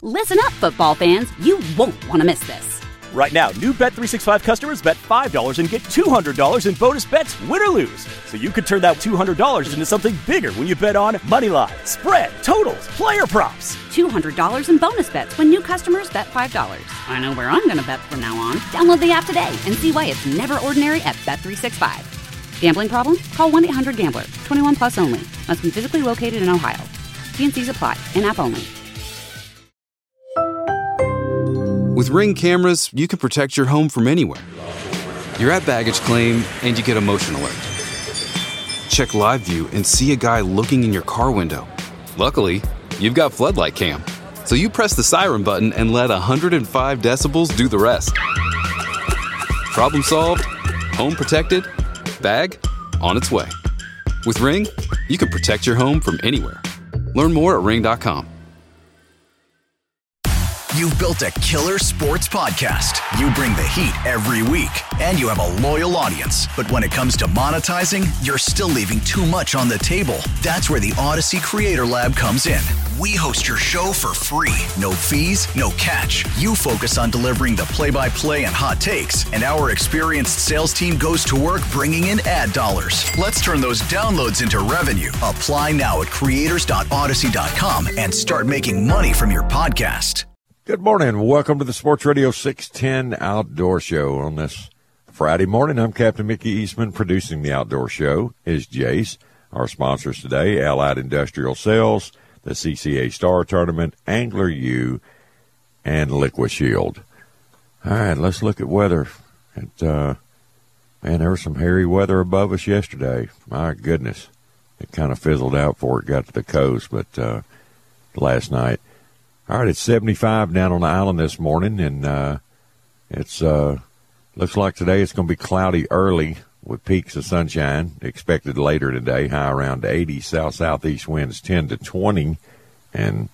Listen up, football fans. You won't want to miss this. Right now, new Bet365 customers bet $5 and get $200 in bonus bets, win or lose. So you could turn that $200 into something bigger when you bet on money line, spread, totals, player props. $200 in bonus bets when new customers bet $5. I know where I'm going to bet from now on. Download the app today and see why it's never ordinary at Bet365. Gambling problem? Call 1-800-GAMBLER. 21 plus only. Must be physically located in Ohio. T&Cs apply. In-app only. With Ring cameras, you can protect your home from anywhere. You're at baggage claim, and you get a motion alert. Check live view and see a guy looking in your car window. Luckily, you've got Floodlight Cam, so you press the siren button and let 105 decibels do the rest. Problem solved, home protected, bag on its way. With Ring, you can protect your home from anywhere. Learn more at ring.com. You've built a killer sports podcast. You bring the heat every week, and you have a loyal audience. But when it comes to monetizing, you're still leaving too much on the table. That's where the Odyssey Creator Lab comes in. We host your show for free. No fees, no catch. You focus on delivering the play-by-play and hot takes, and our experienced sales team goes to work bringing in ad dollars. Let's turn those downloads into revenue. Apply now at creators.odyssey.com and start making money from your podcast. Good morning. Welcome to the Sports Radio 610 Outdoor Show. On this Friday morning, I'm Captain Mickey Eastman. Producing the Outdoor Show is Jace. Our sponsors today, Allied Industrial Sales, the CCA Star Tournament, Angler U, and Liquid Shield. All right, let's look at weather. Man, there was some hairy weather above us yesterday. My goodness. It kind of fizzled out before it got to the coast, but last night. All right, it's 75 down on the island this morning, and it's looks like today it's going to be cloudy early with peaks of sunshine expected later today, high around 80, south-southeast winds 10 to 20, and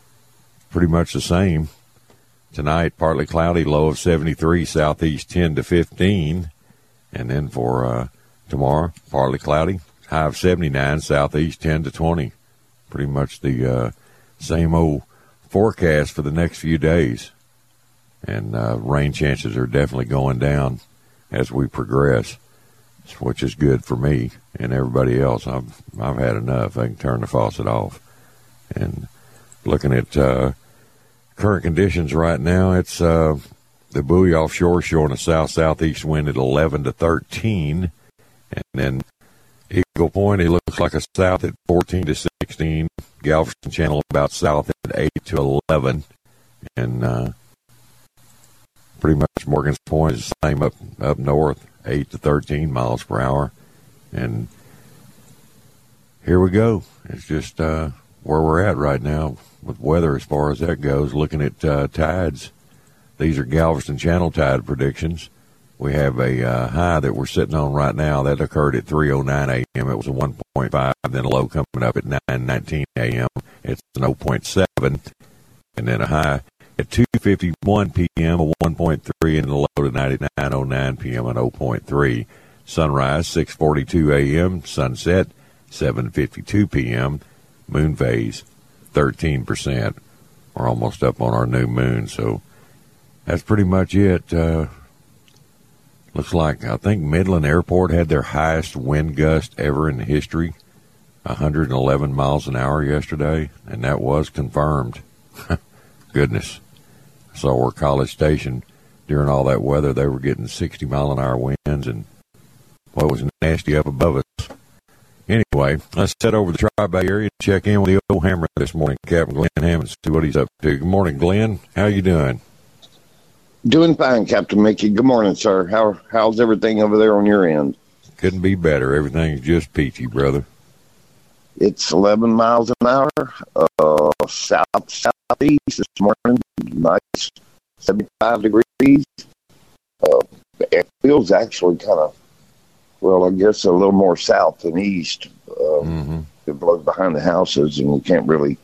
pretty much the same. Tonight, partly cloudy, low of 73, southeast 10 to 15, and then for tomorrow, partly cloudy, high of 79, southeast 10 to 20. Pretty much the same old forecast for the next few days, and rain chances are definitely going down as we progress, which is good for me and everybody else. I've had enough. I can turn the faucet off. And looking at current conditions right now, it's the buoy offshore showing a south-southeast wind at 11 to 13, and then Eagle Point, it looks like a south at 14 to 16. Galveston Channel about south at 8 to 11. And pretty much Morgan's Point is the same up north, 8 to 13 miles per hour. And here we go. It's just where we're at right now with weather as far as that goes. Looking at tides, these are Galveston Channel tide predictions. We have a high that we're sitting on right now that occurred at 3:09 a.m. It was a 1.5, then a low coming up at 9:19 a.m. It's an 0.7, and then a high at 2:51 p.m. a 1.3, and the low tonight at 9:09 p.m. an 0.3. Sunrise 6:42 a.m. Sunset 7:52 p.m. Moon phase 13%. We're almost up on our new moon, so that's pretty much it. Looks like, I think Midland Airport had their highest wind gust ever in history, 111 miles an hour yesterday, and that was confirmed. Goodness. So we're College Station, during all that weather, they were getting 60-mile-an-hour winds, and what was nasty up above us. Anyway, let's head over to the Tri-Bay area and check in with the old hammer this morning, Captain Glenn Hammond, see what he's up to. Good morning, Glenn. How you doing? Doing fine, Captain Mickey. Good morning, sir. How's everything over there on your end? Couldn't be better. Everything's just peachy, brother. It's 11 miles an hour, southeast this morning. Nice, 75 degrees. It feels actually kind of, well, I guess a little more south than east. It blows behind the houses, and you can't really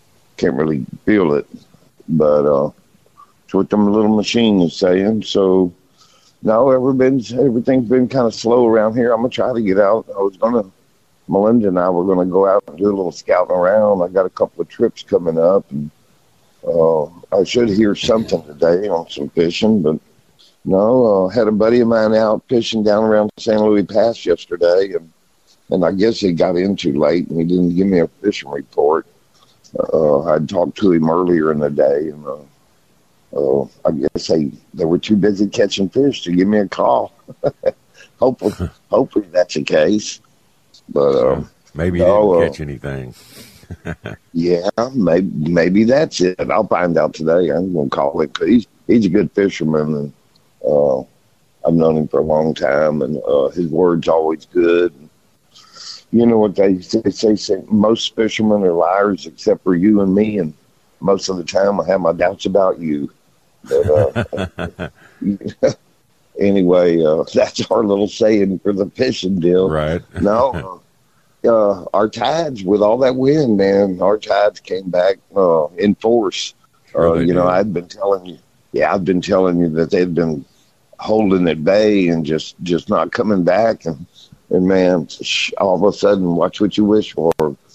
feel it. But that's what the little machine is saying. So, no, everything's been kind of slow around here. I'm going to try to get out. Melinda and I were going to go out and do a little scouting around. I got a couple of trips coming up, and I I should hear something today on some fishing, but no, had a buddy of mine out fishing down around San Luis Pass yesterday, and I guess he got in too late, and he didn't give me a fishing report. I'd talked to him earlier in the day, and I guess they were too busy catching fish to give me a call. Hopefully that's the case. But maybe he didn't catch anything. Yeah, maybe that's it. I'll find out today. I'm going to call him because he's a good fisherman, and I've known him for a long time, and his word's always good. You know what they say, most fishermen are liars except for you and me, and most of the time I have my doubts about you. But anyway, that's our little saying for the fishing deal. Right. No, our tides, with all that wind, man, our tides came back in force. I've been telling you that they've been holding at bay and just not coming back, and man, all of a sudden, watch what you wish for.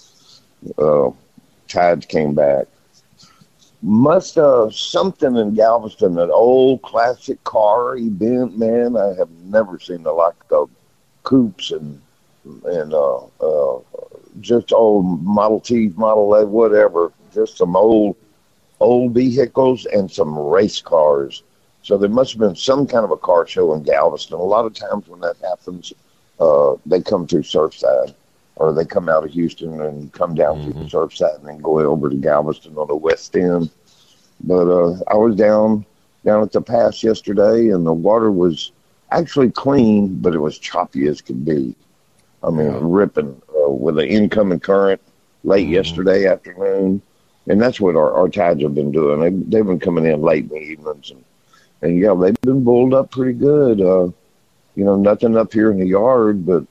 Tides came back. Must something in Galveston, an old classic car event, man. I have never seen the like of coupes and just old Model Ts, Model A, whatever. Just some old vehicles and some race cars. So there must have been some kind of a car show in Galveston. A lot of times when that happens, they come through Surfside, or they come out of Houston and come down through Surfside and then go over to Galveston on the west end. But I was down at the pass yesterday, and the water was actually clean, but it was choppy as could be. I mean, ripping with an incoming current late yesterday afternoon. And that's what our tides have been doing. They've been coming in late in the evenings. And yeah, they've been bulled up pretty good. Nothing up here in the yard, but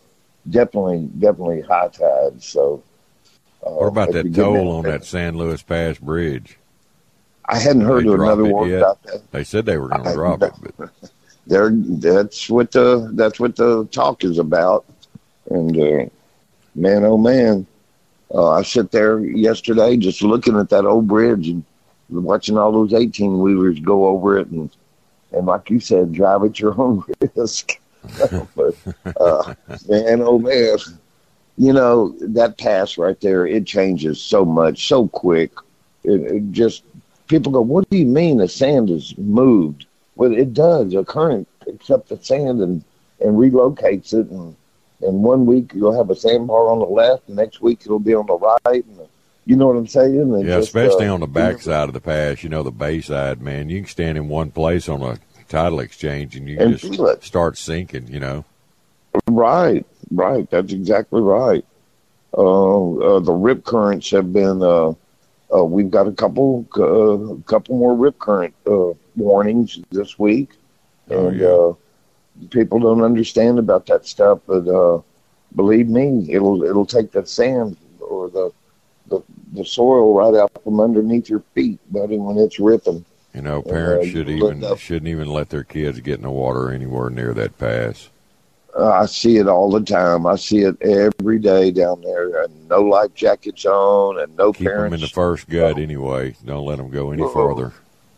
definitely high tides. So, what about that toll on that San Luis Pass Bridge? I hadn't heard another word about that. They said they were going to drop it, but that's what the talk is about. And man, oh man, I sit there yesterday just looking at that old bridge and watching all those 18-wheelers go over it, and like you said, drive at your own risk. But man, oh man, that pass right there, it changes so much, so quick. It just, people go, what do you mean the sand is moved? Well, it does. A current picks up the sand and relocates it, and 1 week you'll have a sandbar on the left, the next week it'll be on the right, and you know what I'm saying? And yeah, especially on the back side of the pass, the bay side, man. You can stand in one place on a tidal exchange and you can just start sinking, Right. That's exactly right. The rip currents have been, we've got a couple more rip current warnings this week. People don't understand about that stuff, but believe me, it'll take that sand or the soil right out from underneath your feet, buddy, when it's ripping. Parents shouldn't even let their kids get in the water anywhere near that pass. I see it all the time. I see it every day down there. And no life jackets on, and no Keep parents. Keep them in the first gut anyway. Don't let them go any further.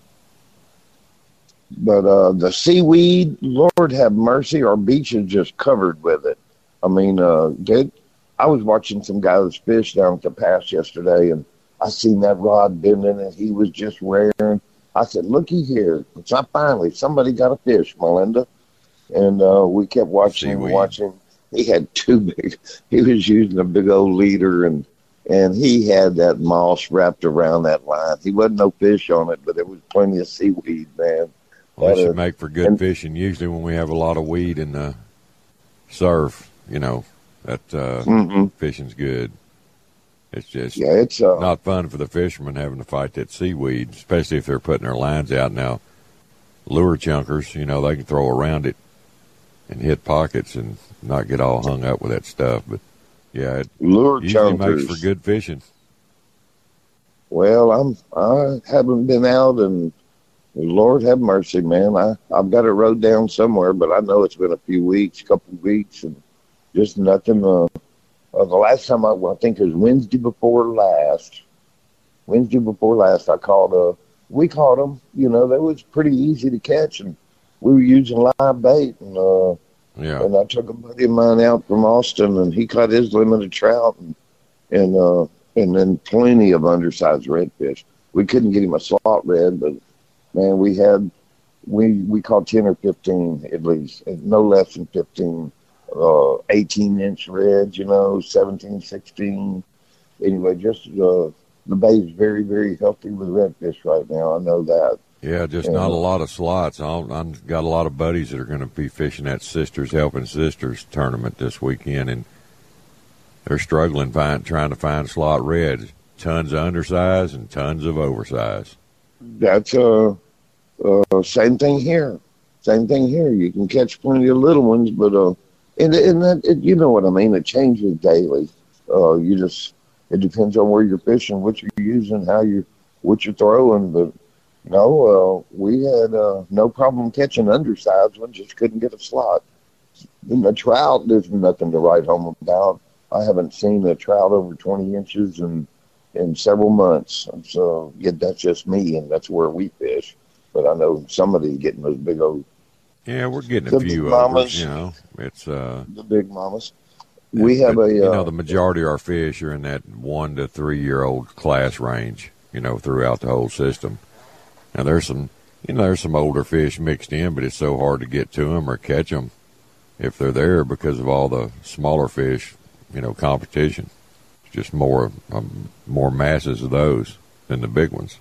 But the seaweed, Lord have mercy, our beach is just covered with it. I mean, I was watching some guys fish down at the pass yesterday, and I seen that rod bending, and he was just rearing. I said, looky here. Finally, somebody got a fish, Melinda. And we kept watching and watching. He had he was using a big old leader, and he had that moss wrapped around that line. He wasn't no fish on it, but there was plenty of seaweed, man. Well, it should make for good fishing. Usually when we have a lot of weed in the surf, that fishing's good. It's just it's not fun for the fishermen having to fight that seaweed, especially if they're putting their lines out. Now, lure chunkers, they can throw around it and hit pockets and not get all hung up with that stuff. But, yeah, it lure usually chunkers makes for good fishing. Well, I haven't been out, and Lord have mercy, man. I've got it wrote down somewhere, but I know it's been a couple weeks, and just nothing. The last time I think it was Wednesday before last, I called we caught them. You know, they was pretty easy to catch, and we were using live bait. And and I took a buddy of mine out from Austin, and he caught his limit of trout, and then plenty of undersized redfish. We couldn't get him a slot red, but man, we caught 10 or 15 at least, no less than 15, 18-inch reds, 17, 16. Anyway, just the bay's very, very healthy with redfish right now. I know that. Yeah, just not a lot of slots. I've got a lot of buddies that are going to be fishing that Sisters Helping Sisters tournament this weekend, and they're struggling trying to find slot reds. Tons of undersize and tons of oversize. That's same thing here. Same thing here. You can catch plenty of little ones, but and that you know what I mean. It changes daily. It depends on where you're fishing, what you're using, what you're throwing. But no, we had no problem catching undersized ones. Just couldn't get a slot. In the trout, there's nothing to write home about. I haven't seen a trout over 20 inches in several months. So that's just me, and that's where we fish. But I know somebody's getting those big old. Yeah, we're getting a few overs. It's the big mamas. We have the majority of our fish are in that 1 to 3 year old class range. Throughout the whole system. Now there's some older fish mixed in, but it's so hard to get to them or catch them if they're there because of all the smaller fish. Competition. It's just more masses of those than the big ones.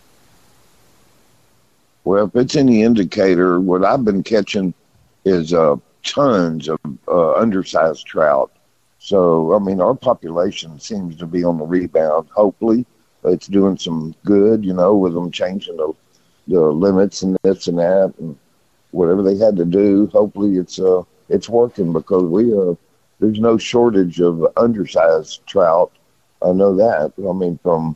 Well, if it's any indicator, what I've been catching is tons of undersized trout. So, I mean, our population seems to be on the rebound. Hopefully, it's doing some good, with them changing the limits and this and that and whatever they had to do. Hopefully, it's working because there's no shortage of undersized trout. I know that. I mean, from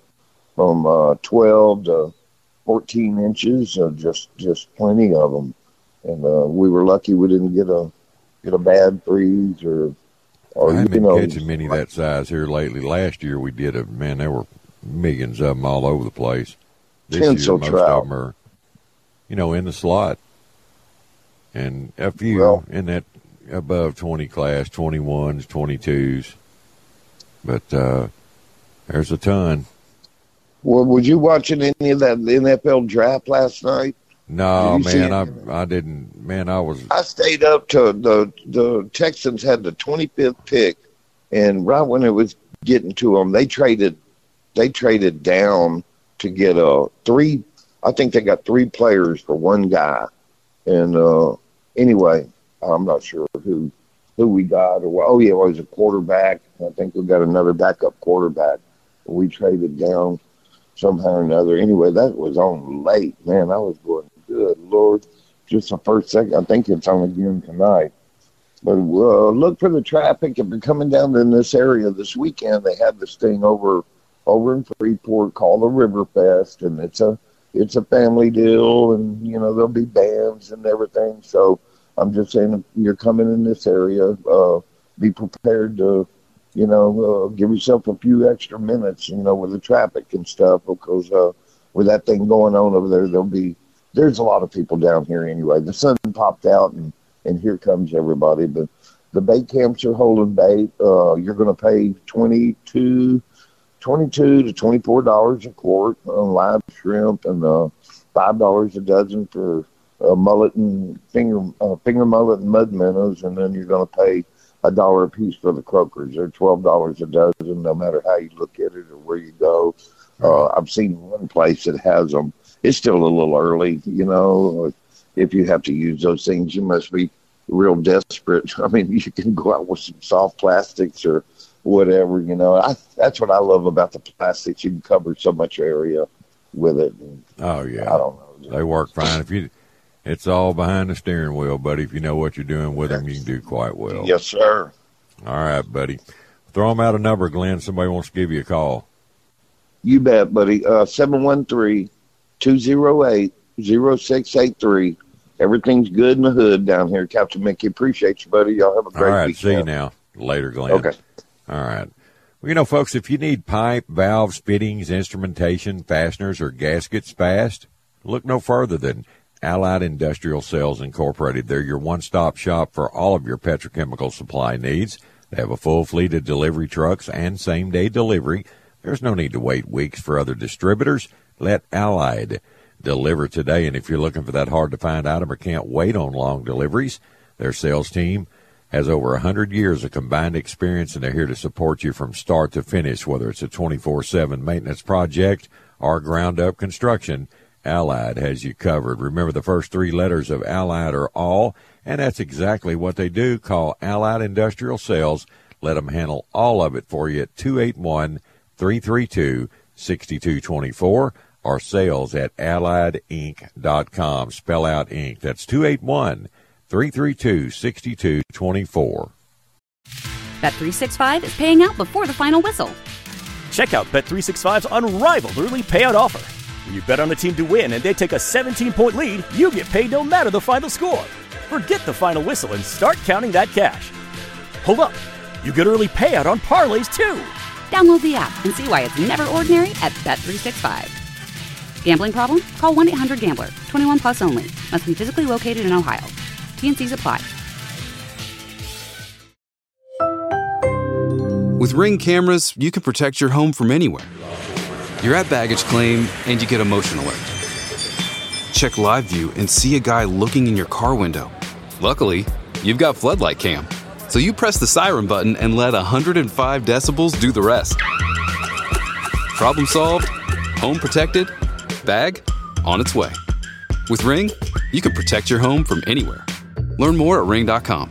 12 to 14 inches, just plenty of them. And we were lucky we didn't get a bad freeze or I haven't been catching many that size here lately. Last year we did there were millions of them all over the place. This year most trout. of them are, in the slot. And a few in that above 20 class, 21s, 22s. But there's a ton. Well, was you watching any of that NFL draft last night? No, man, I didn't. Man, I stayed up to the Texans had the 25th pick, and right when it was getting to them, they traded down to get three. I think they got 3 players for one guy, and anyway, I'm not sure who we got or what. Oh yeah, it was a quarterback. I think we got another backup quarterback. We traded down somehow or another. Anyway, that was on late. Man, I was going, good Lord, just the first second. I think it's on again tonight. But look for the traffic. If you're coming down in this area this weekend, they have this thing over in Freeport called the River Fest, and it's a family deal, and there'll be bands and everything. So I'm just saying, if you're coming in this area, be prepared to, give yourself a few extra minutes, with the traffic and stuff, because with that thing going on over there, there's a lot of people down here anyway. The sun popped out, and here comes everybody. But the bait camps are holding bait. You're going to pay $22 to $24 a quart on live shrimp, and $5 a dozen for mullet and finger mullet and mud minnows, and then you're going to pay $1 a piece for the croakers. They're $12 a dozen, no matter how you look at it or where you go. I've seen one place that has them. It's still a little early, If you have to use those things, you must be real desperate. I mean, you can go out with some soft plastics or whatever, That's what I love about the plastics. You can cover so much area with it. Oh yeah, I don't know. They work fine. It's all behind the steering wheel, buddy. If you know what you're doing with them, you can do quite well. Yes, sir. All right, buddy. Throw them out a number, Glenn. Somebody wants to give you a call. You bet, buddy. 713-208-0683. Everything's good in the hood down here, Captain Mickey. Appreciate you, buddy. Y'all have a great weekend. See you now. Later, Glenn. Okay. All right. Well, folks, if you need pipe, valves, fittings, instrumentation, fasteners, or gaskets fast, look no further than Allied Industrial Sales Incorporated. They're your one-stop shop for all of your petrochemical supply needs. They have a full fleet of delivery trucks and same-day delivery. There's no need to wait weeks for other distributors. Let Allied deliver today. And if you're looking for that hard-to-find item or can't wait on long deliveries, their sales team has over 100 years of combined experience, and they're here to support you from start to finish, whether it's a 24/7 maintenance project or ground-up construction. Allied has you covered. Remember, the first three letters of Allied are all, and that's exactly what they do. Call Allied Industrial Sales. Let them handle all of it for you at 281-332-6224 or sales at alliedinc.com. Spell out Inc. That's 281-332-6224. Bet365 is paying out before the final whistle. Check out Bet365's unrivaled early payout offer. When you bet on a team to win and they take a 17-point lead, you get paid no matter the final score. Forget the final whistle and start counting that cash. Hold up. You get early payout on parlays, too. Download the app and see why it's never ordinary at Bet365. Gambling problem? Call 1-800-GAMBLER. 21 plus only. Must be physically located in Ohio. T&Cs apply. With Ring cameras, you can protect your home from anywhere. You're at baggage claim and you get a motion alert. Check live view and see a guy looking in your car window. Luckily, you've got floodlight cam. So you press the siren button and let 105 decibels do the rest. Problem solved, home protected, bag on its way. With Ring, you can protect your home from anywhere. Learn more at ring.com.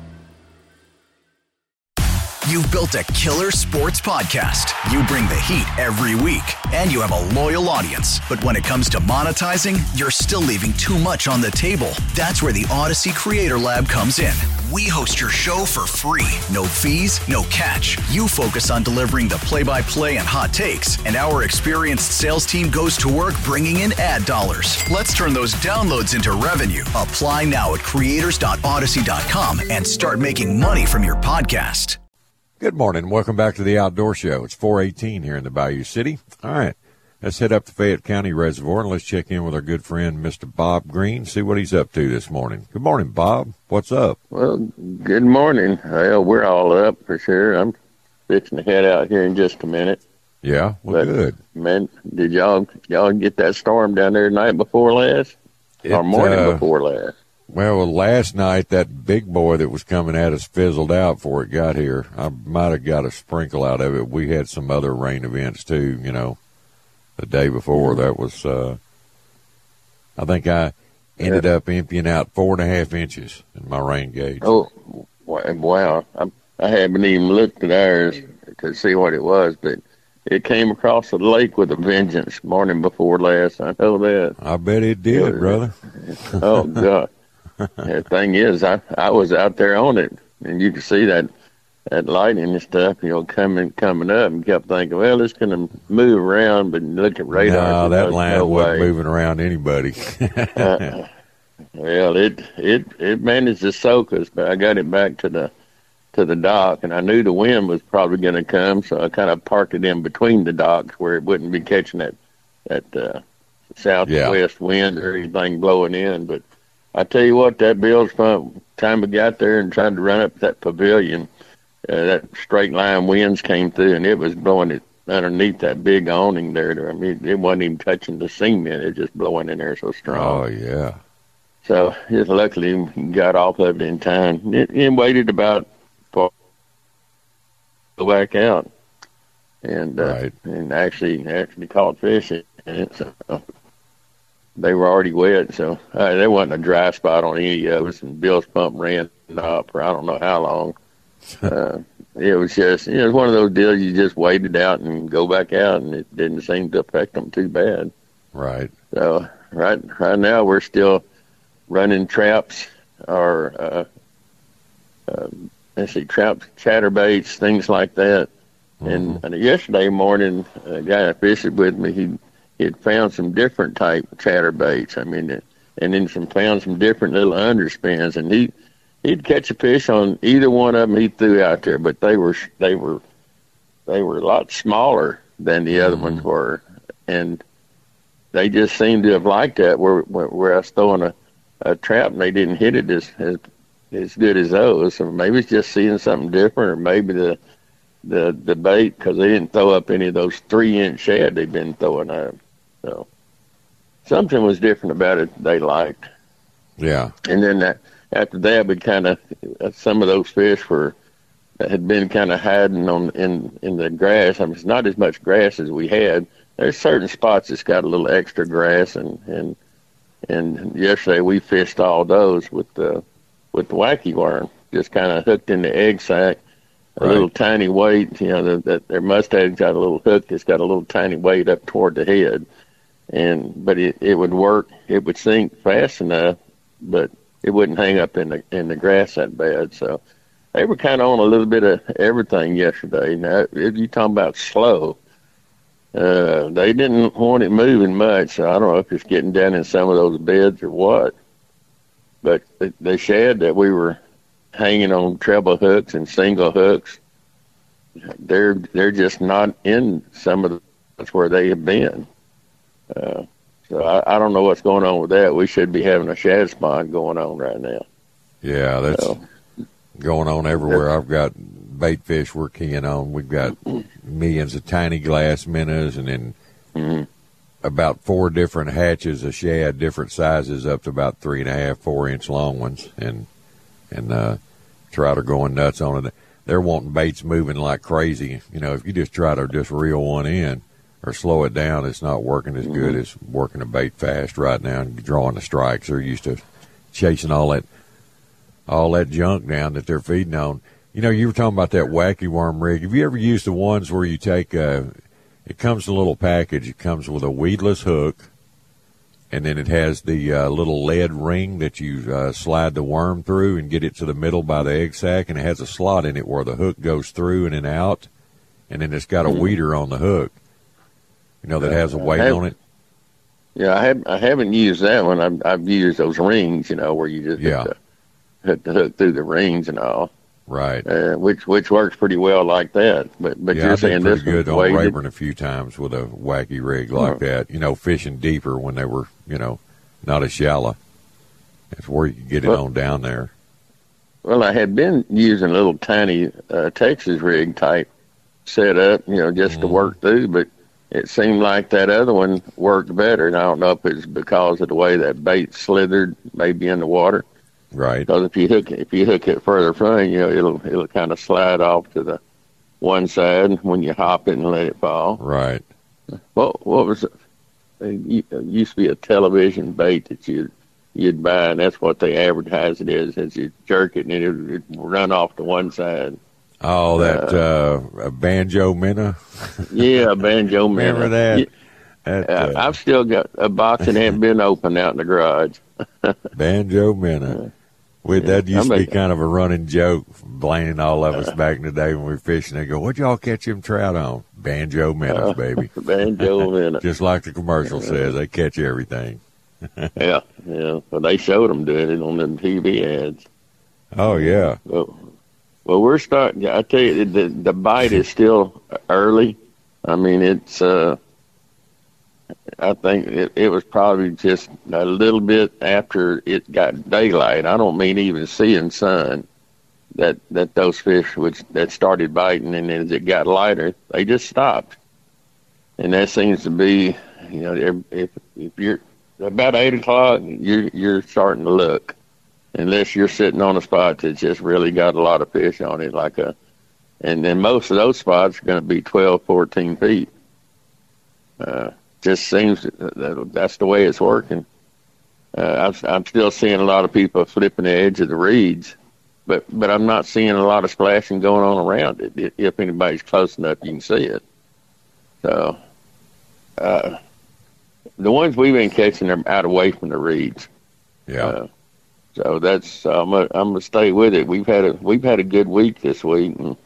You've built a killer sports podcast. You bring the heat every week, and you have a loyal audience. But when it comes to monetizing, you're still leaving too much on the table. That's where the Odyssey Creator Lab comes in. We host your show for free. No fees, no catch. You focus on delivering the play-by-play and hot takes, and our experienced sales team goes to work bringing in ad dollars. Let's turn those downloads into revenue. Apply now at creators.odyssey.com and start making money from your podcast. Good morning. Welcome back to the Outdoor Show. It's 4:18 here in the Bayou City. All right, let's head up to Fayette County Reservoir and let's check in with our good friend, Mr. Bob Green, see what he's up to this morning. Good morning, Bob. What's up? Well, good morning. Well, we're all up for sure. I'm fixing to head out here in just a minute. Yeah, well, good. Man, did y'all get that storm down there the night before last? Or morning before last? Well, last night, that big boy that was coming at us fizzled out before it got here. I might have got a sprinkle out of it. We had some other rain events, too, the day before. That was, I think I ended up emptying out 4.5 inches in my rain gauge. Oh, wow. I haven't even looked at ours to see what it was, but it came across the lake with a vengeance morning before last. I know that. I bet it did, brother. Oh, God. The thing is, I was out there on it, and you could see that lightning and stuff, coming up, and kept thinking, well, it's going to move around, but look at radar. No, that line wasn't moving around anybody. Well, it managed to soak us, but I got it back to the dock, and I knew the wind was probably going to come, so I kind of parked it in between the docks where it wouldn't be catching that southwest wind or anything blowing in, but I tell you what, that Bill's pump, time we got there and tried to run up that pavilion, that straight line winds came through, and it was blowing it underneath that big awning there. I mean, it wasn't even touching the cement. It was just blowing in there so strong. Oh, yeah. So, just luckily, we got off of it in time. It waited about to go back out and actually caught fish in it. So they were already wet, so there wasn't a dry spot on any of us, and Bill's pump ran up for I don't know how long. It was one of those deals you just waited out and go back out, and it didn't seem to affect them too bad. Right. So right now we're still running traps or traps, chatterbaits, things like that. Mm-hmm. And yesterday morning, a guy that fished with me, he had found some different type of chatterbaits. I mean, and then found some different little underspins, and he'd catch a fish on either one of them he threw out there, but they were a lot smaller than the other ones were, and they just seemed to have liked that where I was throwing a trap and they didn't hit it as good as those. So maybe it's just seeing something different, or maybe the bait, because they didn't throw up any of those 3-inch shad they've been throwing up. So something was different about it they liked. Yeah. And then after that, we kind of some of those fish had been kind of hiding in the grass. I mean, it's not as much grass as we had. There's certain spots that's got a little extra grass, and yesterday we fished all those with the wacky worm, just kind of hooked in the egg sac, a little tiny weight. You know, their mustad's got a little hook that's got a little tiny weight up toward the head, but it would work. It would sink fast enough, but it wouldn't hang up in the grass that bad. So they were kind of on a little bit of everything yesterday. Now, if you're talking about slow, they didn't want it moving much. So I don't know if it's getting down in some of those beds or what. But the shad that we were hanging on treble hooks and single hooks, they're just not in some of the spots where they have been. So I don't know what's going on with that. We should be having a shad spawn going on right now. Yeah, that's going on everywhere. I've got bait fish we're keying on. We've got millions of tiny glass minnows, and then about 4 different hatches of shad, different sizes, up to about 3.5, 4-inch long ones, and trout are going nuts on it. They're wanting baits moving like crazy. You know, if you just try to just reel one in or slow it down, it's not working as good as working a bait fast right now and drawing the strikes. They're used to chasing all that junk down that they're feeding on. You know, you were talking about that wacky worm rig. Have you ever used the ones where you take it comes in a little package. It comes with a weedless hook, and then it has the little lead ring that you slide the worm through and get it to the middle by the egg sac, and it has a slot in it where the hook goes through and then out, and then it's got a weeder on the hook, you know, that has a weight on it. Yeah, I haven't used that one. I've used those rings, you know, where you just hook the hook through the rings and all. Right. Which works pretty well like that. But you're saying this good on weighted? Rayburn a few times with a wacky rig like that. You know, fishing deeper when they were, you know, not as shallow. That's where you can get it on down there. Well, I had been using a little tiny Texas rig type setup, you know, just to work through, but it seemed like that other one worked better. And I don't know if it's because of the way that bait slithered maybe in the water. Right. Because if you hook it further front, you know, it'll kind of slide off to the one side when you hop it and let it fall. Right. What was it? It used to be a television bait that you'd buy, and that's what they advertise it as you jerk it and it'd run off to one side. Oh, that banjo minnow. Yeah, banjo minnow. Remember that? I've still got a box that hadn't been opened out in the garage. Banjo minnow. That used to be kind of a running joke, blaming all of us back in the day when we were fishing. They go, "What'd y'all catch them trout on?" Banjo minnows, baby. Banjo minnow. Just like the commercial says, they catch everything. Yeah. Well, they showed them doing it on them TV ads. Oh, yeah. Well, we're starting. I tell you, the bite is still early. I mean, it's. I think it was probably just a little bit after it got daylight. I don't mean even seeing sun. That those fish that started biting, and as it got lighter, they just stopped. And that seems to be, you know, if you're about 8 o'clock, you're starting to look, unless you're sitting on a spot that's just really got a lot of fish on it, and then most of those spots are going to be 12, 14 feet. Just seems that's the way it's working. I'm still seeing a lot of people flipping the edge of the reeds, but I'm not seeing a lot of splashing going on around it. If anybody's close enough, you can see it. So, the ones we've been catching are out away from the reeds. Yeah. So that's I'm gonna stay with it. We've had a good week this week, and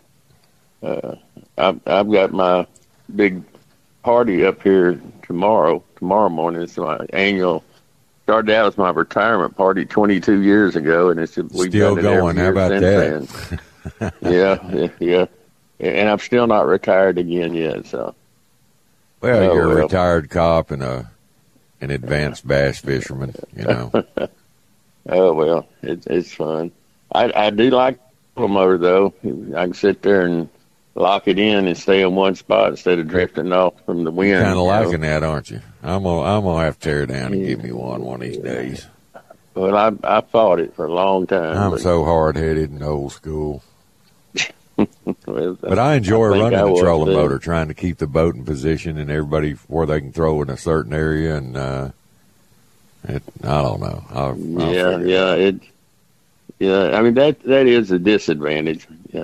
I've got my big party up here tomorrow morning. It's my annual. Started out as my retirement party 22 years ago, and we've still done it going. Every How year about since that? Yeah, and I'm still not retired again yet. So, well, you're a retired cop and a an advanced bass fisherman, you know. Oh, well, it's fun. I do like the motor, though. I can sit there and lock it in and stay in one spot instead of drifting off from the wind. Kind of liking that, aren't you? I'm gonna have to tear it down and give me one of these days. Well, I fought it for a long time. I'm so hard-headed and old school. Well, But I enjoy running the trolling too. motor, trying to keep the boat in position and everybody where they can throw in a certain area. And I don't know. I'll figure it out. I mean that is a disadvantage.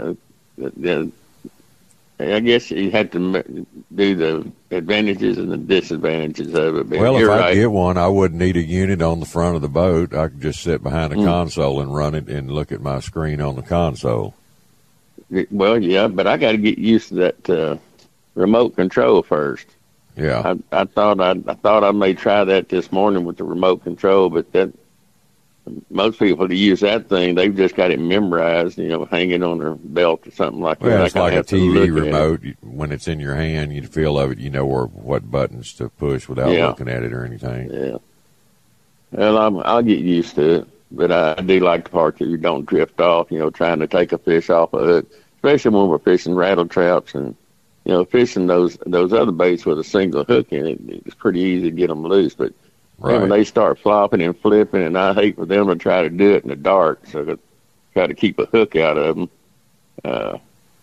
I guess you have to do the advantages and the disadvantages of it. But Well, if you're I right. get one, I wouldn't need a unit on the front of the boat. I could just sit behind the console and run it and look at my screen on the console. Well, yeah, but I got to get used to that remote control first. Yeah. I thought I may try that this morning with the remote control, but that most people that use that thing, they've just got it memorized, hanging on their belt or something like that. Well, it's like a TV look at remote. When it's in your hand, you feel of it, you know what buttons to push without looking at it or anything. Yeah. Well, I'll get used to it, but I do like the part that you don't drift off, trying to take a fish off a hook, especially when we're fishing rattle traps and, fishing those other baits with a single hook in it. It's pretty easy to get them loose, but Right. when they start flopping and flipping, and I hate for them to try to do it in the dark, so to try to keep a hook out of them.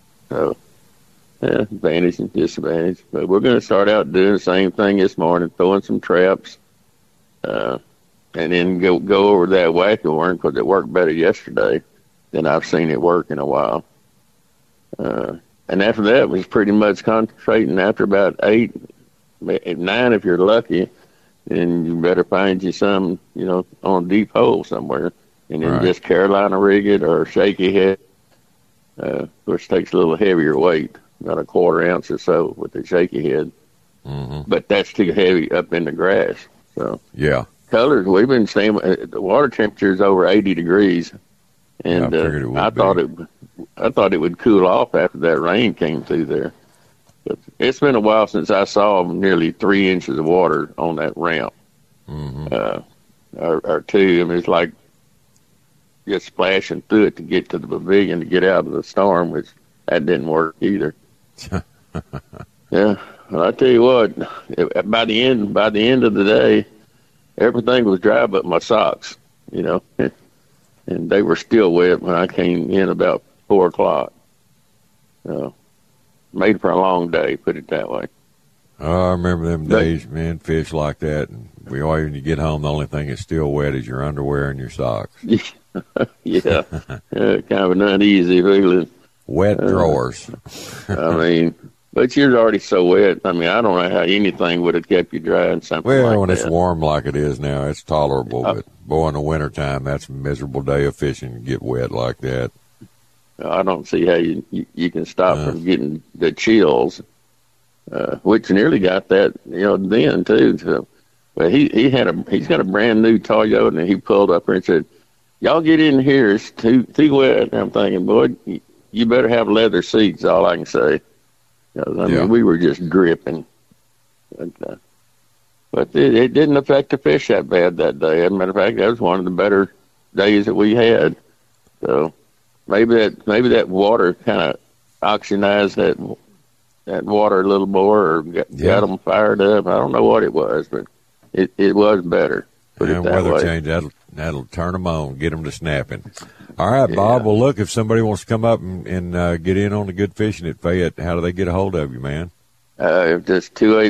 Advantage and disadvantage. But we're going to start out doing the same thing this morning, throwing some traps, and then go over that wacky worm because it worked better yesterday than I've seen it work in a while. And after that, was pretty much concentrating after about 8, 9 if you're lucky. And you better find you some, on a deep hole somewhere, and then just Carolina rig it or shaky head, which takes a little heavier weight, about a 1/4 ounce or so with the shaky head. Mm-hmm. But that's too heavy up in the grass. So Yeah. colors, we've been staying. The water temperature is over 80 degrees, and I figured it would I thought it would cool off after that rain came through there. But it's been a while since I saw nearly 3 inches of water on that ramp, or 2. I mean, it's like just splashing through it to get to the pavilion to get out of the storm, which that didn't work either. Yeah, well, I tell you what, by the end of the day, everything was dry but my socks, and they were still wet when I came in about 4 o'clock. Made for a long day, put it that way. Oh, I remember them days, man, fish like that. And when you get home, the only thing that's still wet is your underwear and your socks. Yeah, kind of an uneasy feeling. Wet drawers. I mean, but you're already so wet. I mean, I don't know how anything would have kept you dry and something Well, like when that. it's warm like it is now, it's tolerable. But, boy, in the wintertime, that's a miserable day of fishing to get wet like that. I don't see how you can stop from getting the chills, which nearly got that, then too. So, but he's got a brand new Toyota, and he pulled up here and said, "Y'all get in here, it's too wet." And I'm thinking, boy, you better have leather seats. All I can say. I mean, we were just dripping. But it didn't affect the fish that bad that day. As a matter of fact, that was one of the better days that we had. So. Maybe that water kind of oxygenized that water a little more, or got them fired up. I don't know what it was, but it was better. Put it that weather way. change, that'll turn them on, get them to snapping. All right, Bob. Well, look, if somebody wants to come up and get in on the good fishing at Fayette, how do they get a hold of you, man? If it's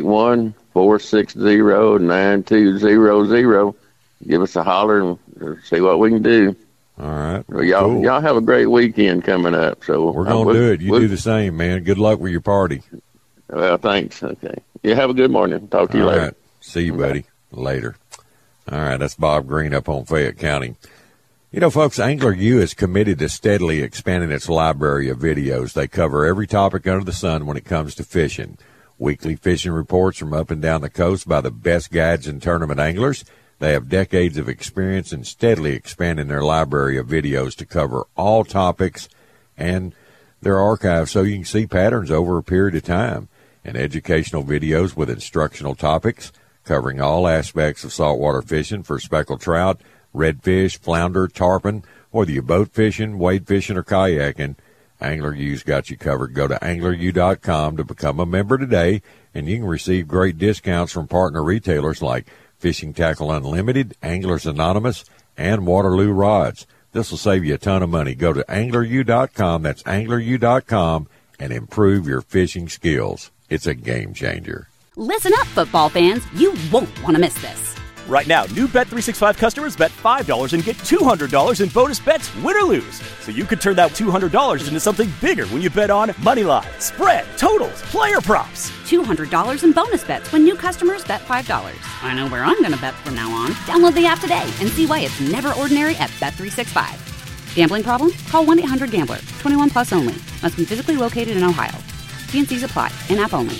281-460-9200, give us a holler and see what we can do. All right. Well, y'all have a great weekend coming up. So we're going to do it. You do the same, man. Good luck with your party. Well, thanks. Okay. You have a good morning. Talk to you later. Right. See you, buddy. Later. All right. That's Bob Green up on Fayette County. Folks, Angler U is committed to steadily expanding its library of videos. They cover every topic under the sun when it comes to fishing. Weekly fishing reports from up and down the coast by the best guides and tournament anglers. They have decades of experience in steadily expanding their library of videos to cover all topics and their archive so you can see patterns over a period of time. And educational videos with instructional topics covering all aspects of saltwater fishing for speckled trout, redfish, flounder, tarpon. Whether you boat fishing, wade fishing, or kayaking, Angler U's got you covered. Go to angleru.com to become a member today, and you can receive great discounts from partner retailers like Fishing Tackle Unlimited, Anglers Anonymous, and Waterloo Rods. This will save you a ton of money. Go to angleru.com, that's angleru.com, and improve your fishing skills. It's a game changer. Listen up, football fans. You won't want to miss this. Right now, new Bet365 customers bet $5 and get $200 in bonus bets, win or lose. So you could turn that $200 into something bigger when you bet on moneyline, spread, totals, player props. $200 in bonus bets when new customers bet $5. I know where I'm going to bet from now on. Download the app today and see why it's never ordinary at Bet365. Gambling problem? Call 1-800-GAMBLER. 21 plus only. Must be physically located in Ohio. T&Cs apply. In-app only.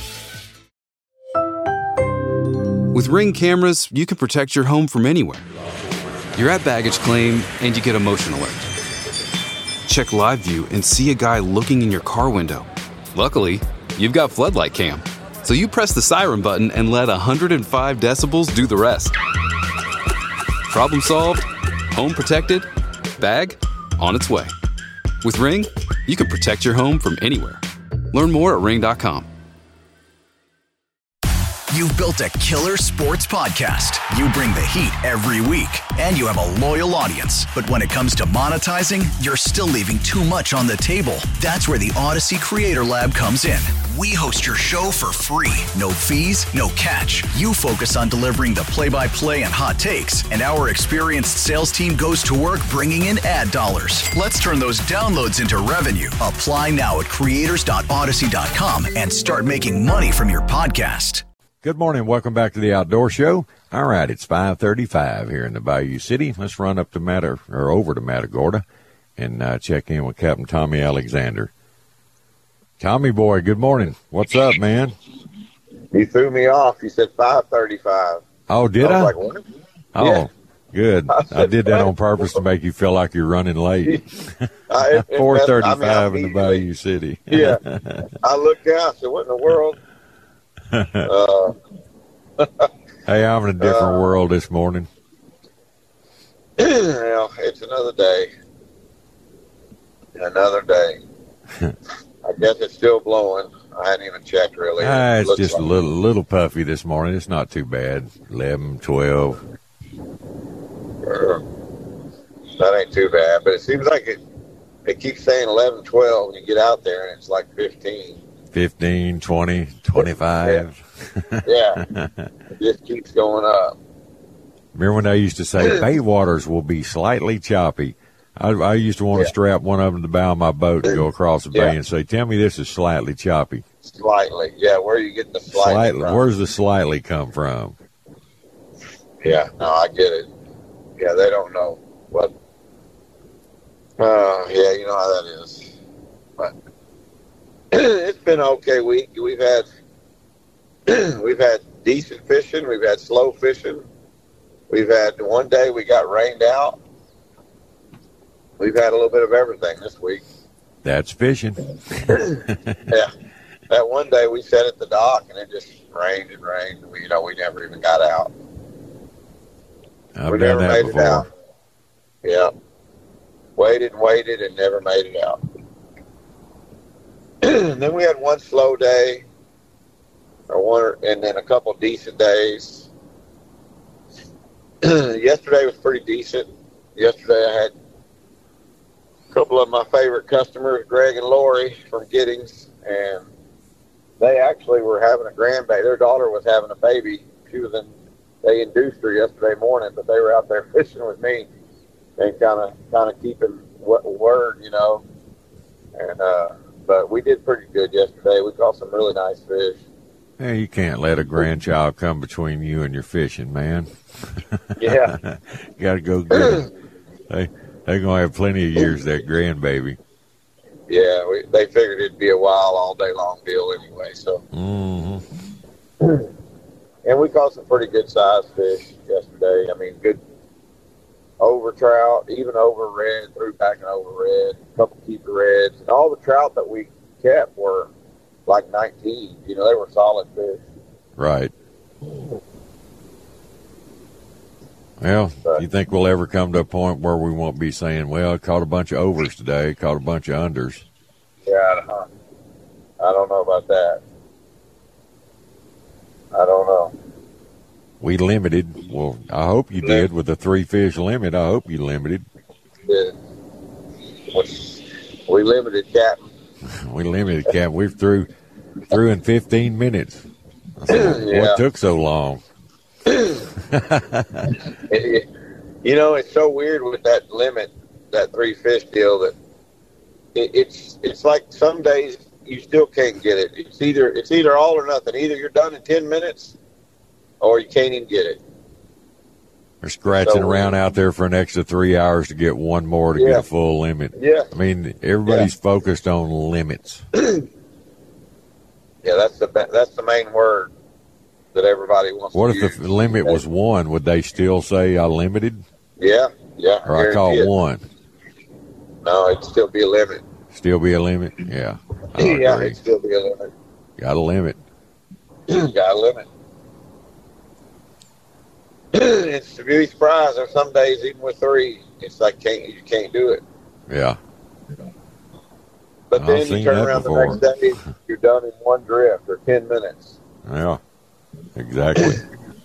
With Ring cameras, you can protect your home from anywhere. You're at baggage claim and you get a motion alert. Check live view and see a guy looking in your car window. Luckily, you've got Floodlight Cam. So you press the siren button and let 105 decibels do the rest. Problem solved, home protected, bag on its way. With Ring, you can protect your home from anywhere. Learn more at ring.com. You've built a killer sports podcast. You bring the heat every week, and you have a loyal audience. But when it comes to monetizing, you're still leaving too much on the table. That's where the Odyssey Creator Lab comes in. We host your show for free. No fees, no catch. You focus on delivering the play-by-play and hot takes, and our experienced sales team goes to work bringing in ad dollars. Let's turn those downloads into revenue. Apply now at creators.odyssey.com and start making money from your podcast. Good morning. Welcome back to the Outdoor Show. All right, it's 5:35 here in the Bayou City. Let's run up to over to Matagorda and check in with Captain Tommy Alexander. Tommy boy, good morning. What's up, man? You threw me off. You said 5:35. Oh, did I? Was like, what? Oh, yeah. Good. I did that on purpose to make you feel like you're running late. 4:35 in the Bayou City. Yeah. I looked out and said, what in the world? Hey, I'm in a different world this morning. Well, it's another day. Another day. I guess it's still blowing. I hadn't even checked really. It's just like a little puffy this morning. It's not too bad. 11, 12. That ain't too bad, but it seems like it keeps saying 11, 12 when you get out there, and it's like 15. 15, 20, 25. Yeah. It just keeps going up. Remember when they used to say bay waters will be slightly choppy? I used to want to strap one of them to the bow of my boat and go across the bay and say, tell me this is slightly choppy. Slightly. Yeah, where are you getting the slightly from? Where's the slightly come from? Yeah, no, I get it. Yeah, they don't know what. Yeah, you know how that is. But it's been an okay week. We've had decent fishing. We've had slow fishing. We've had one day we got rained out. We've had a little bit of everything this week. That's fishing. Yeah. That one day we sat at the dock and it just rained and rained. We never even got out. I've done that before. It out. Yeah. Waited and never made it out. And then we had one slow day, and then a couple decent days. Yesterday was pretty decent. Yesterday I had a couple of my favorite customers, Greg and Lori from Giddings, and they actually were having a grandbaby. Their daughter was having a baby. They induced her yesterday morning, but they were out there fishing with me and kind of keeping word, And but we did pretty good yesterday. We caught some really nice fish. Hey, you can't let a grandchild come between you and your fishing, man. Yeah. You got to go get it. They're going to have plenty of years, that grandbaby. Yeah, they figured it'd be a while, all day long deal anyway. So, And we caught some pretty good sized fish yesterday. I mean, good over trout, even over red, threw back and over red, a couple keeper reds, and all the trout that we kept were like 19. They were solid fish. Right. Well, do you think we'll ever come to a point where we won't be saying, well, I caught a bunch of overs today, caught a bunch of unders? Yeah, I don't know about that. I don't know. We limited. Well, I hope you did with the 3-fish limit. I hope you limited. Yeah. We limited, Captain. We limited, Captain. We threw in 15 minutes. I said, what took so long? It's so weird with that limit, that 3-fish deal, that it's like some days you still can't get it. It's either all or nothing. Either you're done in 10 minutes or you can't even get it. They're scratching around out there for an extra 3 hours to get one more to get a full limit. Yeah. I mean, everybody's focused on limits. Yeah, that's the main word that everybody wants to use. What if the limit was 1? Would they still say I limited? Yeah. Or I caught 1? No, it'd still be a limit. Still be a limit? Yeah. Yeah, it'd still be a limit. Got a limit. Got a limit. It's to be surprised. There's some days, even with 3, it's like you can't do it. Yeah. But then you turn around the next day, you're done in 1 drift or 10 minutes. Yeah, exactly.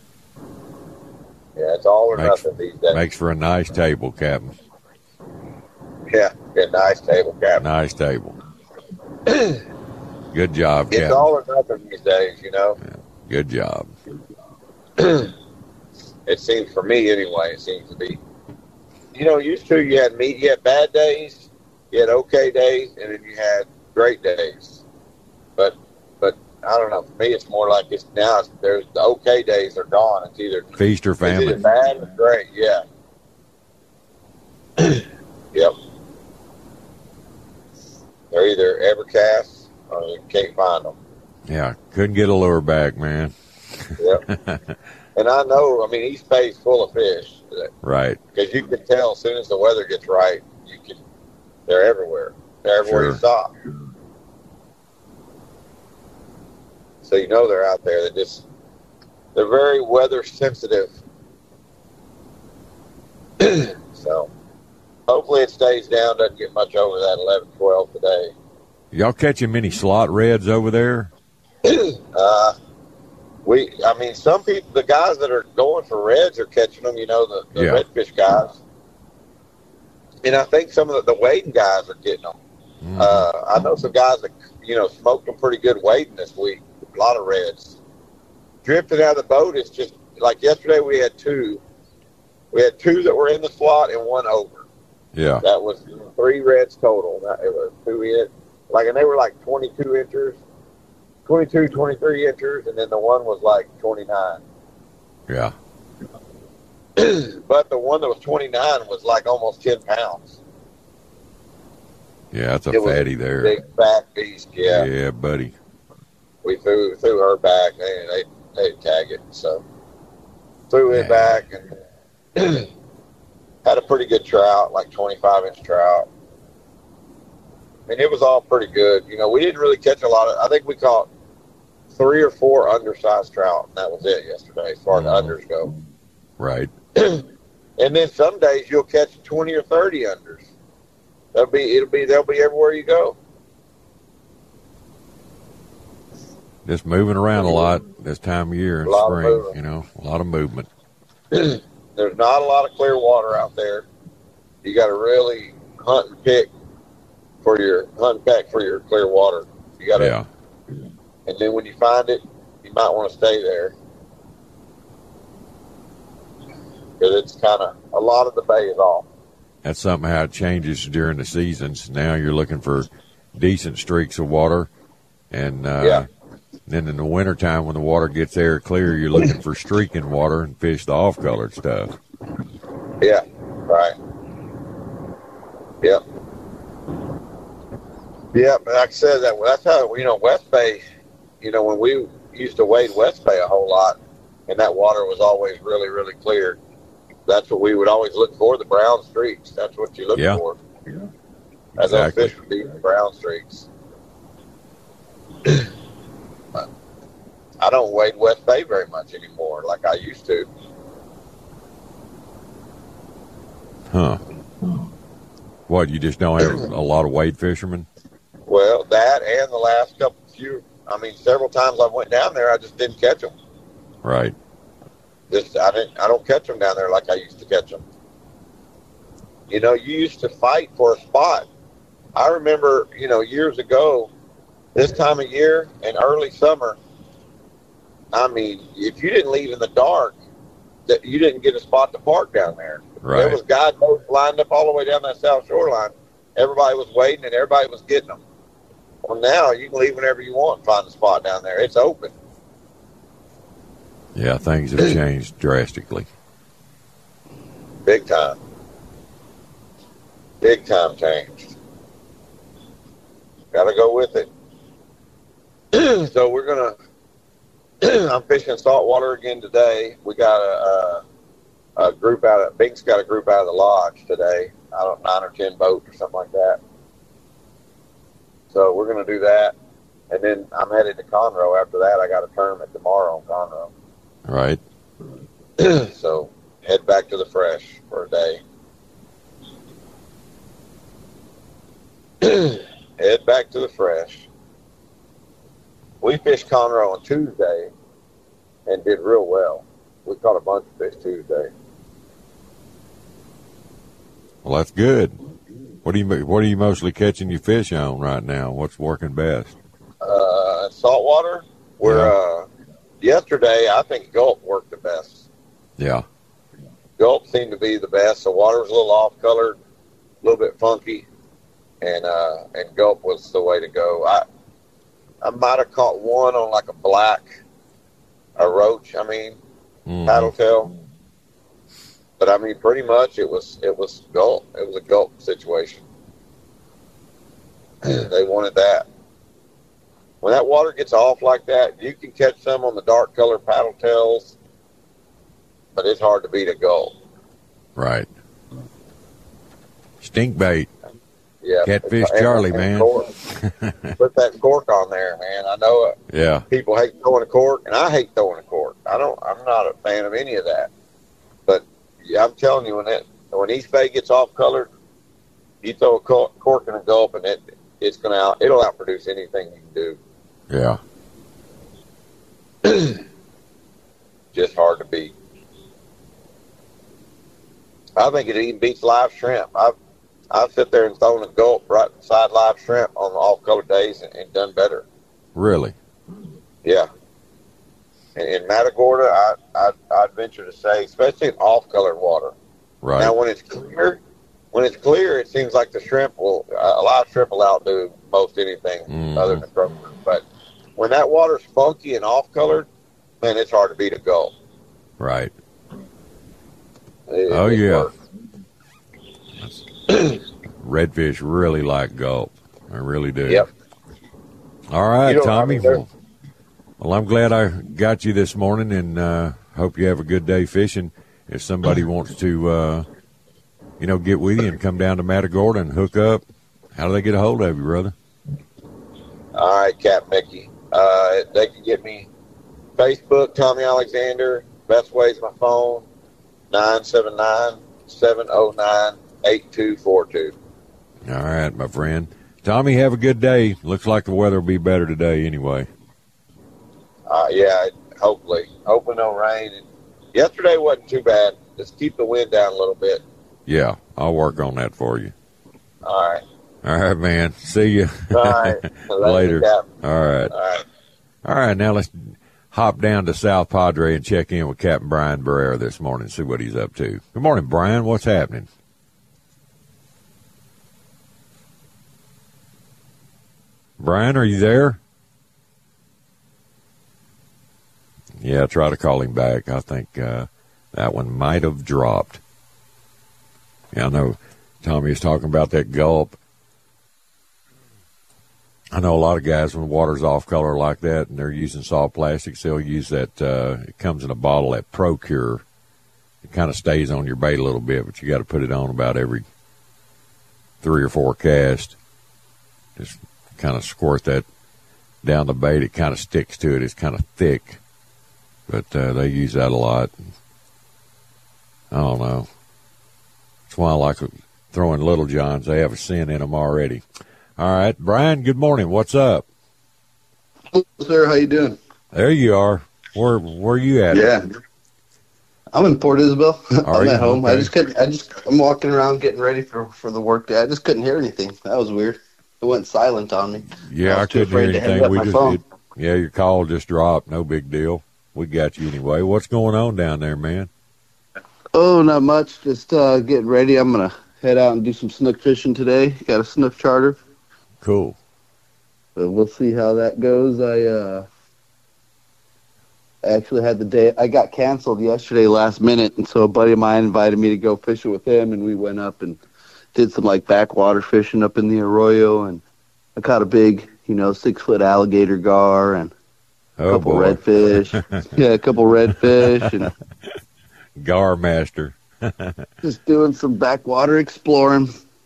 Yeah, it's all or nothing these days. Makes for a nice table, Captain. Yeah, nice table, Captain. Nice table. Good job, Captain. It's all or nothing these days, Yeah, good job. It seems, for me anyway, it seems to be. Used to you had bad days, you had okay days, and then you had great days. But I don't know. For me, it's more like there's the okay days are gone. It's either feast or famine. It's either bad or great. Yeah. Yep. They're either ever cast or you can't find them. Yeah, couldn't get a lure back, man. Yep. And I know, East Bay's full of fish. Right. Because you can tell as soon as the weather gets right, they're everywhere. They're everywhere you stop. So they're out there. They're very weather sensitive. So hopefully it stays down, doesn't get much over that 11, 12 today. Y'all catching many slot reds over there? Some people, the guys that are going for reds are catching them, the redfish guys. And I think some of the wading guys are getting them. Mm-hmm. I know some guys that, smoked them pretty good wading this week. A lot of reds. Drifting out of the boat, it's just, like yesterday we had 2. We had 2 that were in the slot and 1 over. Yeah. That was 3 reds total. It was 2 in. And they were like 22 inches. 22, 23 inches, and then the one was like 29. Yeah. But the one that was 29 was like almost 10 pounds. Yeah, that's a fatty there. Big fat beast, yeah. Yeah, buddy. We threw her back, and they tag it, so threw it back and had a pretty good trout, like 25-inch trout. It was all pretty good. We didn't really catch a lot of. I think we caught 3 or 4 undersized trout, and that was it yesterday as far as unders go. Right. And then some days you'll catch 20 or 30 unders. They'll be everywhere you go. Just moving around a lot this time of year in spring. A lot of movement. There's not a lot of clear water out there. You got to really hunt and pick for your clear water. You got to, and then when you find it, you might want to stay there because it's kind of a lot of the bay is off. That's something how it changes during the seasons. Now you're looking for decent streaks of water, and then in the wintertime when the water gets air clear, you're looking for streaking water and fish the off-colored stuff. Yeah, right. Yep. Yeah, but like I said, that's how, West Bay, when we used to wade West Bay a whole lot, and that water was always really, really clear. That's what we would always look for, the brown streaks. That's what you look for. Yeah. As those fish would be the brown streaks. I don't wade West Bay very much anymore like I used to. Huh. What, you just don't have a lot of wade fishermen? Well, that and the last several times I went down there, I just didn't catch them. Right. I don't catch them down there like I used to catch them. You used to fight for a spot. I remember, years ago, this time of year and early summer, if you didn't leave in the dark, that you didn't get a spot to park down there. Right. There was guide boats lined up all the way down that south shoreline. Everybody was waiting and everybody was getting them. Well, now you can leave whenever you want and find a spot down there. It's open. Yeah, things have changed drastically. Big time. Big time changed. Got to go with it. So I'm fishing saltwater again today. We got a group Bink's got a group out of the lodge today. 9 or 10 boats or something like that. So we're going to do that. And then I'm headed to Conroe. After that, I got a tournament tomorrow in Conroe. Right. So head back to the fresh for a day. Head back to the fresh. We fished Conroe on Tuesday and did real well. We caught a bunch of fish Tuesday. Well, that's good. What are you mostly catching your fish on right now? What's working best? Saltwater. Yesterday, I think gulp worked the best. Yeah. Gulp seemed to be the best. The water was a little off-colored, a little bit funky, and gulp was the way to go. I might have caught one on like a roach, paddle tail. But pretty much it was gulp. It was a gulp situation. They wanted that. When that water gets off like that, you can catch some on the dark colored paddle tails, but it's hard to beat a gulp. Right. Stink bait. Yeah. Catfish Charlie, man. Put that cork on there, man. I know it. Yeah. People hate throwing a cork, and I hate throwing a cork. I'm not a fan of any of that. But yeah, I'm telling you, when East Bay gets off colored, you throw a cork in a gulp, and it'll outproduce anything you can do. Yeah. Just hard to beat. I think it even beats live shrimp. I've sit there and thrown a gulp right beside live shrimp on the off-colored days and done better. Really? Yeah. In Matagorda, I'd venture to say, especially in off-colored water. Right. Now, when it's clear, it seems like a live shrimp will outdo most anything other than croaker. But when that water's funky and off-colored, man, it's hard to beat a gulp. Right. It yeah. works. Redfish really like gulp. I really do. Yep. All right, Tommy. Well, I'm glad I got you this morning, and hope you have a good day fishing. If somebody wants to, get with you and come down to Matagorda and hook up, how do they get a hold of you, brother? All right, Cap Mickey. They can get me Facebook, Tommy Alexander. Best way is my phone, 979-709-8242. All right, my friend. Tommy, have a good day. Looks like the weather will be better today anyway. Yeah, hopefully. Hoping no rain. Yesterday wasn't too bad. Just keep the wind down a little bit. Yeah, I'll work on that for you. All right. All right, man. See you. All right. Later. All right. All right. All right, now let's hop down to South Padre and check in with Captain Brian Barrera this morning, see what he's up to. Good morning, Brian. What's happening? Brian, are you there? Yeah, try to call him back. I think that one might have dropped. Yeah, I know Tommy is talking about that gulp. I know a lot of guys, when water's off color like that and they're using soft plastics, they'll use that, it comes in a bottle, that Procure. It kind of stays on your bait a little bit, but you got to put it on about every 3 or 4 casts. Just kind of squirt that down the bait. It kind of sticks to it. It's kind of thick, but they use that a lot. I don't know. That's why I like throwing Little Johns. They have a sin in them already. All right, Brian, good morning. What's up? Hello, sir. How you doing? There you are. Where you at? Yeah. I'm in Port Isabel. I'm at home. Okay. I'm walking around getting ready for the work day. I just couldn't hear anything. That was weird. It went silent on me. Yeah, I couldn't hear anything. Your call just dropped. No big deal. We got you anyway. What's going on down there, man? Oh, not much. Just getting ready. I'm going to head out and do some snook fishing today. Got a snook charter. Cool. So we'll see how that goes. I actually had the day. I got canceled yesterday last minute, and so a buddy of mine invited me to go fishing with him, and we went up and did some backwater fishing up in the arroyo, and I caught a big 6-foot alligator gar and a couple redfish. Yeah, a couple redfish and gar master. Just doing some backwater exploring.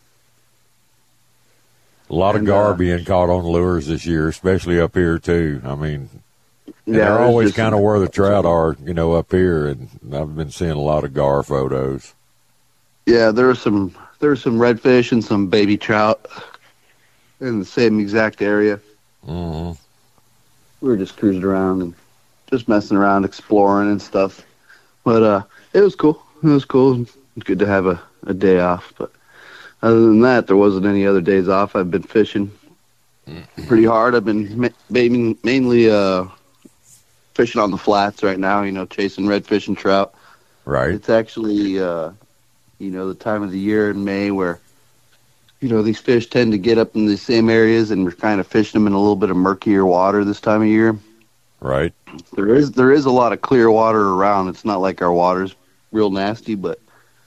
A lot of gar being caught on lures this year, especially up here too. I mean, they're always kind of where the trout are, up here, and I've been seeing a lot of gar photos. Yeah, there were some redfish and some baby trout in the same exact area. Mm-hmm. We were just cruising around and just messing around, exploring and stuff. But it was cool. It was cool. It was good to have a day off. But other than that, there wasn't any other days off. I've been fishing pretty hard. I've been mainly fishing on the flats right now, chasing redfish and trout. Right. It's actually, the time of the year in May where, these fish tend to get up in the same areas, and we're kind of fishing them in a little bit of murkier water this time of year. Right. There is a lot of clear water around. It's not like our water's real nasty, but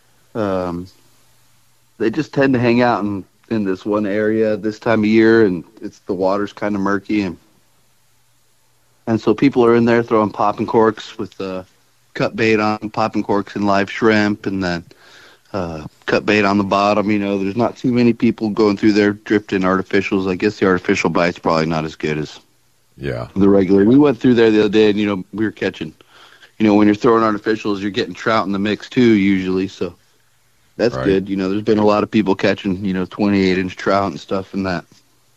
they just tend to hang out in this one area this time of year, and the water's kind of murky, and so people are in there throwing popping corks with cut bait on, popping corks and live shrimp, and then cut bait on the bottom. There's not too many people going through there drifting artificials. I guess the artificial bite's probably not as good as the regular. We went through there the other day, and we were catching. When you're throwing artificials, you're getting trout in the mix too usually, so that's good. There's been a lot of people catching 28-inch trout and stuff in that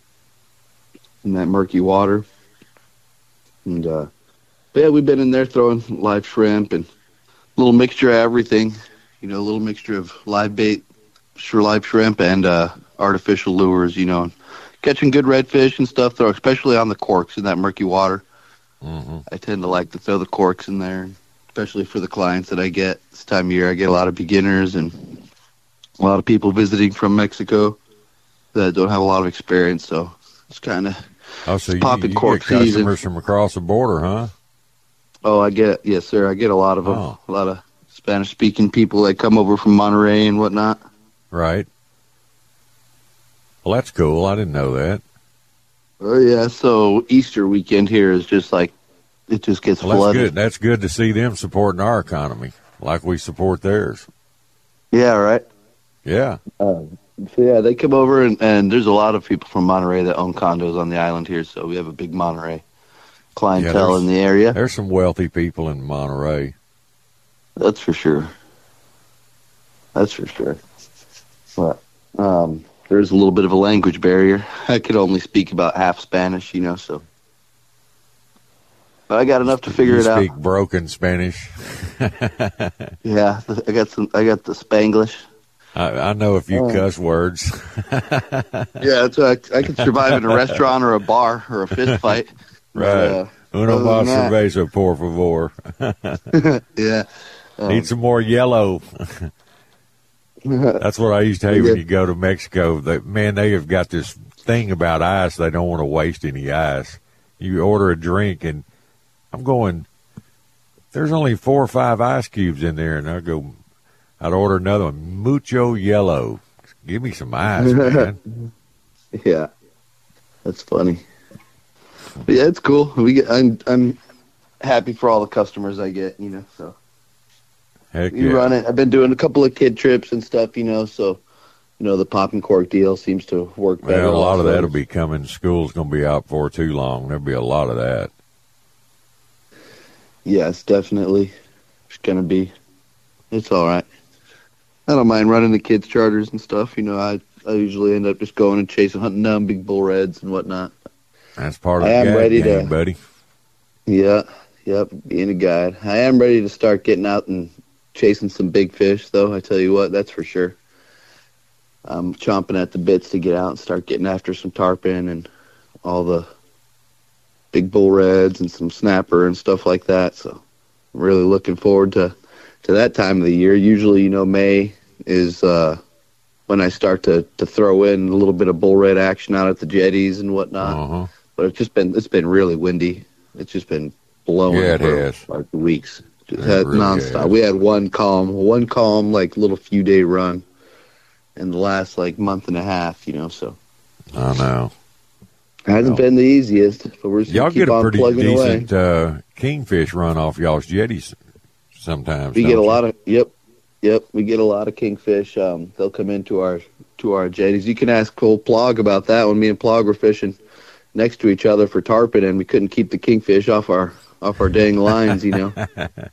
murky water. And yeah, we've been in there throwing live shrimp and a little mixture of everything. A little mixture of live bait, live shrimp, and artificial lures, and catching good redfish and stuff, especially on the corks in that murky water. Mm-hmm. I tend to like to throw the corks in there, especially for the clients that I get this time of year. I get a lot of beginners and a lot of people visiting from Mexico that don't have a lot of experience, so it's kind of popping cork get customers season. from across the border, huh? Oh, yes, sir. I get a lot of them. A lot of Spanish-speaking people that come over from Monterey and whatnot. Right. Well, that's cool. I didn't know that. Oh, yeah. So Easter weekend here is just it just gets flooded. That's good to see them supporting our economy like we support theirs. Yeah, right? Yeah. So, yeah, they come over, and there's a lot of people from Monterey that own condos on the island here, so we have a big Monterey clientele in the area. There's some wealthy people in Monterey. That's for sure. But there's a little bit of a language barrier. I could only speak about half Spanish, so. But I got enough to figure it out. Speak broken Spanish. Yeah, I got the Spanglish. I know a few cuss words. Yeah, that's right. I could survive in a restaurant or a bar or a fist fight. Right. Uno más cerveza, por favor. Yeah. Need some more yellow. That's what I used to hate when you go to Mexico. They have got this thing about ice. They don't want to waste any ice. You order a drink, and I'm going, there's only 4 or 5 ice cubes in there. And I'd order another one, mucho yellow. Give me some ice, man. Yeah. That's funny. But yeah, it's cool. I'm happy for all the customers I get, so. Heck you yeah. run it. I've been doing a couple of kid trips and stuff, so, the pop and cork deal seems to work better. Well, a lot of that will be coming. School's going to be out for too long. There'll be a lot of that. Yes, definitely. It's going to be. It's all right. I don't mind running the kids' charters and stuff. I usually end up just going and hunting down big bull reds and whatnot. That's part of the game, buddy. Yeah, yep, being a guide. I am ready to start getting out and chasing some big fish, though. I tell you what, that's for sure. I'm chomping at the bits to get out and start getting after some tarpon and all the big bull reds and some snapper and stuff like that. So I'm really looking forward to that time of the year. Usually, May is when I start to throw in a little bit of bull red action out at the jetties and whatnot. Uh-huh. But it's been really windy. It's just been blowing for like weeks. Just had really nonstop. We had one calm, like little few day run in the last like month and a half, So I know. It hasn't been the easiest, but we're just y'all keep get a on pretty plugging decent away. Kingfish run off y'all's jetties sometimes. We get a lot of we get a lot of kingfish. They'll come into our jetties. You can ask old Plog about that when me and Plog were fishing next to each other for tarpon, and we couldn't keep the kingfish off our dang lines. Yeah,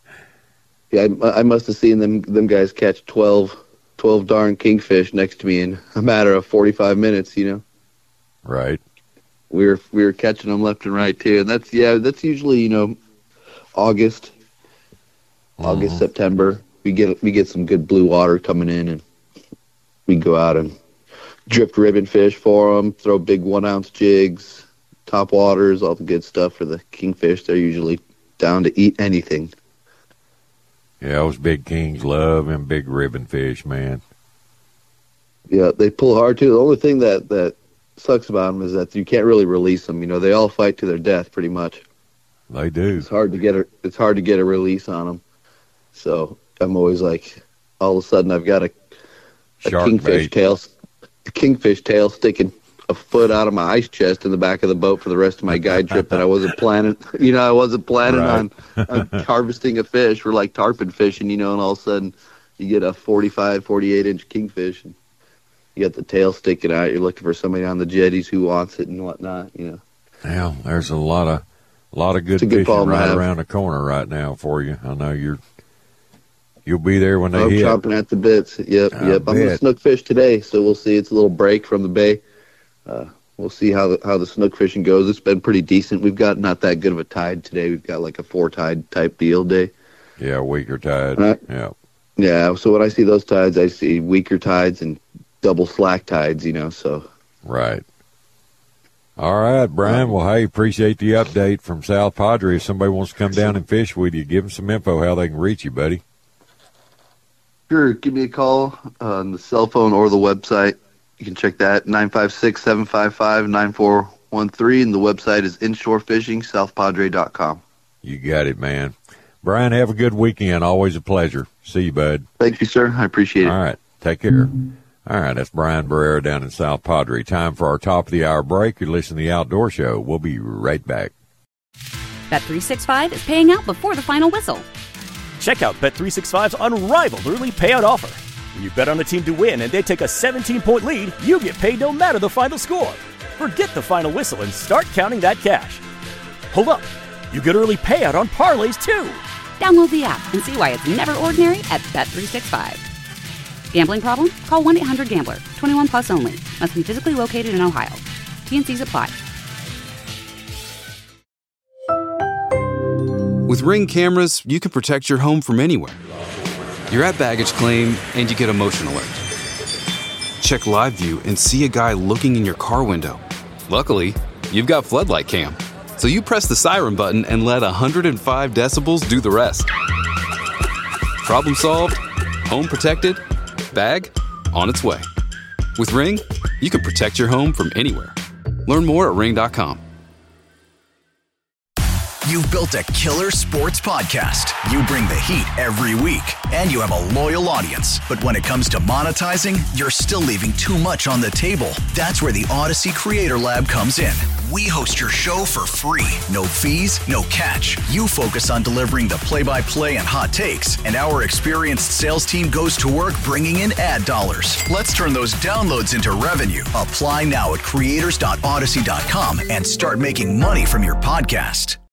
I must have seen them guys catch 12 darn kingfish next to me in a matter of 45 minutes. Right. We were catching them left and right too, and that's usually August, September. We get some good blue water coming in, and we go out and drift ribbon fish for them, throw big 1 ounce jigs, top waters, all the good stuff for the kingfish. They're usually down to eat anything. Yeah, those big kings love them big ribbon fish, man. Yeah, they pull hard too. The only thing that sucks about them is that you can't really release them. They all fight to their death pretty much. They do. It's hard to get a release on them. So I'm always like, all of a sudden I've got a kingfish tail sticking a foot out of my ice chest in the back of the boat for the rest of my guide trip that I wasn't planning. I wasn't planning on harvesting a fish. We're like tarpon fishing, and all of a sudden you get a 45, 48-inch kingfish, and you got the tail sticking out. You're looking for somebody on the jetties who wants it and whatnot. Well, there's a lot of good fishing right around the corner right now for you. I know you'll be there when they hit. Chomping at the bits. Yep. I'm going to snook fish today, so we'll see. It's a little break from the bay. We'll see how the snook fishing goes. It's been pretty decent. We've got not that good of a tide today. We've got like a 4-tide type deal day. Yeah, weaker tide. Yeah, so when I see those tides, I see weaker tides and double slack tides, so. Right. All right, Brian. Well, hey, appreciate the update from South Padre. If somebody wants to come down and fish with you, give them some info how they can reach you, buddy. Sure. Give me a call on the cell phone or the website. You can check that, 956-755-9413, and the website is inshorefishing.southpadre.com. You got it, man. Brian, have a good weekend. Always a pleasure. See you, bud. Thank you, sir. I appreciate it. All right. Take care. All right, that's Brian Barrera down in South Padre. Time for our top-of-the-hour break. You're listening to The Outdoor Show. We'll be right back. Bet365 is paying out before the final whistle. Check out Bet365's unrivaled early payout offer. When you bet on a team to win and they take a 17-point lead, you get paid no matter the final score. Forget the final whistle and start counting that cash. Hold up. You get early payout on parlays, too. Download the app and see why it's never ordinary at Bet365. Gambling problem? Call 1-800-GAMBLER. 21 plus only. Must be physically located in Ohio. T&Cs apply. With Ring cameras, you can protect your home from anywhere. You're at baggage claim and you get a motion alert. Check live view and see a guy looking in your car window. Luckily, you've got floodlight cam. So you press the siren button and let 105 decibels do the rest. Problem solved, home protected, bag on its way. With Ring, you can protect your home from anywhere. Learn more at ring.com. You've built a killer sports podcast. You bring the heat every week, and you have a loyal audience. But when it comes to monetizing, you're still leaving too much on the table. That's where the Odyssey Creator Lab comes in. We host your show for free. No fees, no catch. You focus on delivering the play-by-play and hot takes, and our experienced sales team goes to work bringing in ad dollars. Let's turn those downloads into revenue. Apply now at creators.odyssey.com and start making money from your podcast.